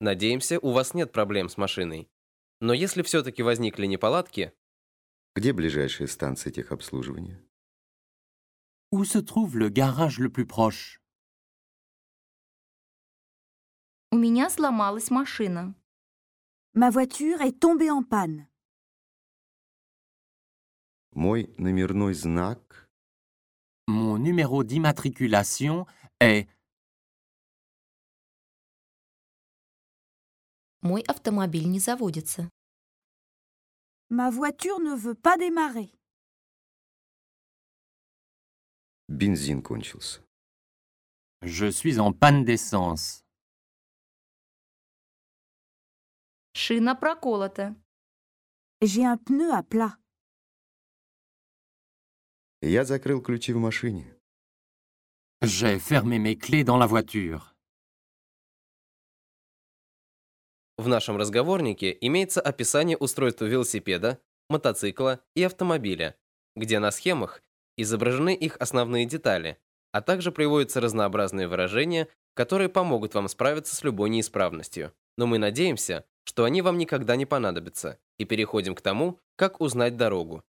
Надеемся, у вас нет проблем с машиной. Но если все-таки возникли неполадки, Где ближайшая станция техобслуживания? Où se trouve le garage le plus proche? У меня сломалась машина. Ma voiture est tombée en panne. Мой номерной знак Mon numéro d'immatriculation est... Мой автомобиль не заводится. Ma voiture ne veut pas démarrer. бензин кончился. Je suis en panne d'essence. Шина проколота. J'ai un pneu à plat. Я закрыл ключи в машине. J'ai fermé mes clés dans la voiture. в нашем разговорнике имеется описание устройства велосипеда, мотоцикла и автомобиля, где на схемах изображены их основные детали, а также приводятся разнообразные выражения, которые помогут вам справиться с любой неисправностью. Но мы надеемся, что они вам никогда не понадобятся, и переходим к тому, как узнать дорогу.